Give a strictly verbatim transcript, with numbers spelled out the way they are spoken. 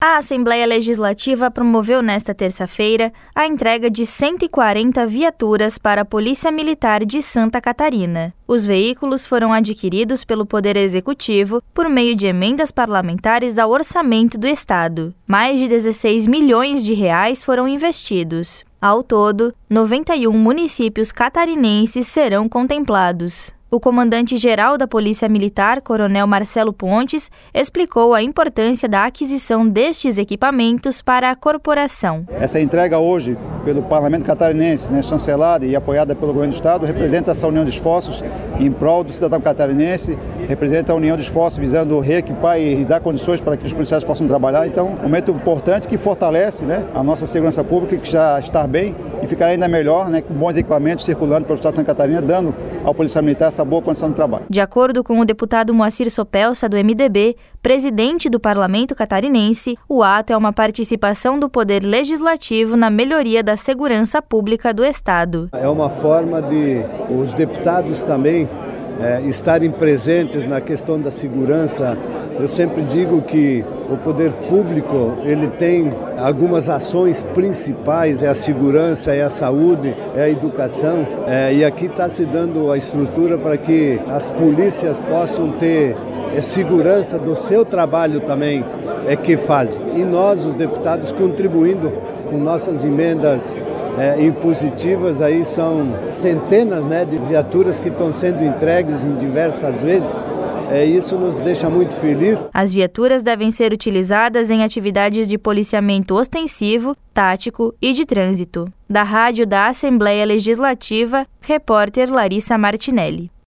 A Assembleia Legislativa promoveu nesta terça-feira a entrega de cento e quarenta viaturas para a Polícia Militar de Santa Catarina. Os veículos foram adquiridos pelo Poder Executivo por meio de emendas parlamentares ao orçamento do Estado. Mais de dezesseis milhões de reais foram investidos. Ao todo, noventa e um municípios catarinenses serão contemplados. O comandante-geral da Polícia Militar, Coronel Marcelo Pontes, explicou a importância da aquisição destes equipamentos para a corporação. Essa entrega hoje pelo Parlamento Catarinense, né, chancelada e apoiada pelo Governo do Estado, representa essa união de esforços em prol do cidadão catarinense, representa a união de esforços visando reequipar e dar condições para que os policiais possam trabalhar. Então, um momento importante que fortalece, né, a nossa segurança pública, que já está bem e ficará ainda melhor, né, com bons equipamentos circulando pelo Estado de Santa Catarina, dando ao policial militar essa boa condição de trabalho. De acordo com o deputado Moacir Sopelsa, do M D B, presidente do Parlamento Catarinense, o ato é uma participação do Poder Legislativo na melhoria da segurança pública do Estado. É uma forma de os deputados também é, estarem presentes na questão da segurança. Eu sempre digo que o poder público ele tem algumas ações principais, é a segurança, é a saúde, é a educação, é, e aqui está se dando a estrutura para que as polícias possam ter é, segurança do seu trabalho também é, que fazem. E nós, os deputados, contribuindo com nossas emendas É, impositivas, aí são centenas, né, de viaturas que estão sendo entregues em diversas vezes. É, isso nos deixa muito felizes. As viaturas devem ser utilizadas em atividades de policiamento ostensivo, tático e de trânsito. Da Rádio da Assembleia Legislativa, repórter Larissa Martinelli.